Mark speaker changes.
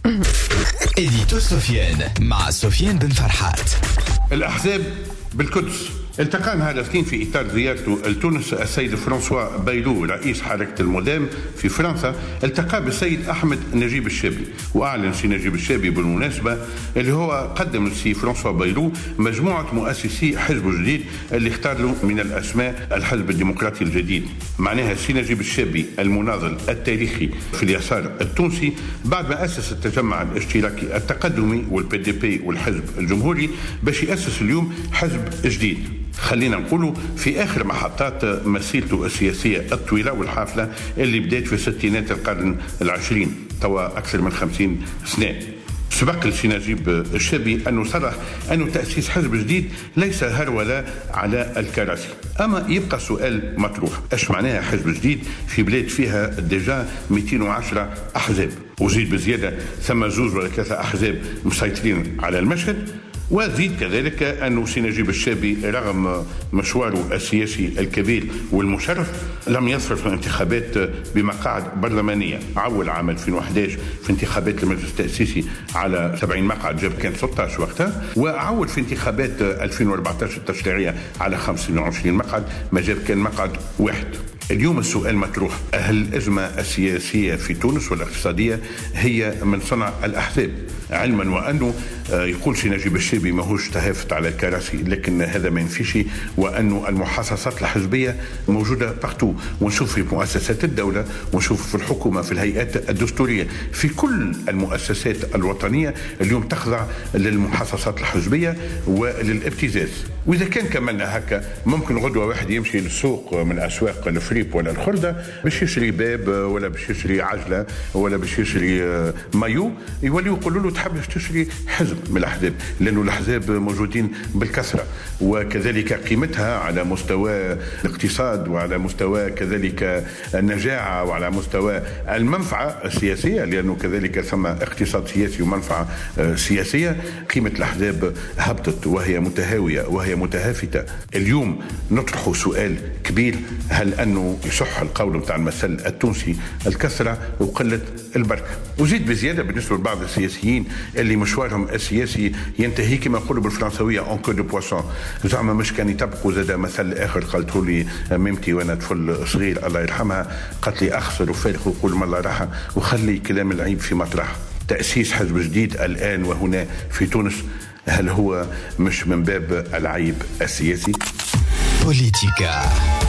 Speaker 1: إديتو سفيان مع سفيان بن فرحات.
Speaker 2: الأحزاب بالقدس. التقى هذا الاثنين في إطار زيارته لتونس السيد فرانسوا بايلو رئيس حركة المودام في فرنسا، التقى بالسيد أحمد نجيب الشابي، وأعلن سي نجيب الشابي بالمناسبة اللي هو قدم لسي فرانسوا بايلو مجموعة مؤسسي حزب جديد اللي اختار له من الأسماء الحزب الديمقراطي الجديد. معناها سي نجيب الشابي المناضل التاريخي في اليسار التونسي بعد ما أسس التجمع الاشتراكي التقدمي والبي دي بي والحزب الجمهوري باش يأسس اليوم حزب جديد، خلينا نقولوا في آخر محطات مسيرته السياسية الطويلة والحافلة اللي بدأت في ستينات القرن العشرين، توا أكثر من 50 سنة. سبق لسي نجيب الشابي أنه صرح أنه تأسيس حزب جديد ليس هرولة على الكراسي، أما يبقى سؤال مطروح: إيش معناها حزب جديد في بلاد فيها ديجا 210 أحزاب، وزيد بزيادة ثم 2 ولا 3 أحزاب مسيطرين على المشهد. وزيد كذلك أنه سي نجيب الشابي رغم مشواره السياسي الكبير والمشرف لم يظفر في الانتخابات بمقاعد برلمانية. عول عام 2011 في انتخابات المجلس التأسيسي على 70 مقعد، جاب كان 16 وقتها، وعول في انتخابات 2014 التشريعية على 25 مقعد، ما جاب كان مقعد واحد. اليوم السؤال مطروح: هل الأزمة السياسية في تونس والاقتصادية هي من صنع الأحزاب؟ علما وأنه يقول سي نجيب الشابي ماهوش تهافت على الكراسي، لكن هذا ما ينفيش وأنه المحاصصات الحزبية موجودة بارتو، ونشوف في مؤسسات الدولة، ونشوف في الحكومة، في الهيئات الدستورية، في كل المؤسسات الوطنية اليوم تخضع للمحاصصات الحزبية وللابتزاز. وإذا كان كملنا هكا ممكن غدوة واحد يمشي للسوق من أسواق الفريب ولا الخردة باش يشري باب ولا باش يشري عجلة ولا باش يشري مايو، يوليو يقولوا له تحب تشتري حزب من الأحزاب، لأنه الأحزاب موجودين بالكثرة، وكذلك قيمتها على مستوى الاقتصاد وعلى مستوى كذلك النجاعة وعلى مستوى المنفعة السياسية، لأنه كذلك ثم اقتصاد سياسي ومنفعة سياسية. قيمة الأحزاب هبطت وهي متهاوية وهي متهافتة. اليوم نطرح سؤال كبير: هل أنه يصح القول بتاع المثل التونسي الكثرة وقلة البركة؟ وزيد بزيادة بالنسبة لبعض السياسيين اللي مشوارهم السياسي ينتهي كما يقولوا بالفرنسوية اون كو دو بواسون، زعما مش كان يطبقوا زاد مثل آخر قالته لي ميمتي وانا طفل صغير الله يرحمها، قالت لي أخسر وفارق وقول ما الله راحة وخلي كلام العيب في مطرح. تأسيس حزب جديد الآن وهنا في تونس، هل هو مش من باب العيب السياسي؟
Speaker 1: بوليتيكا.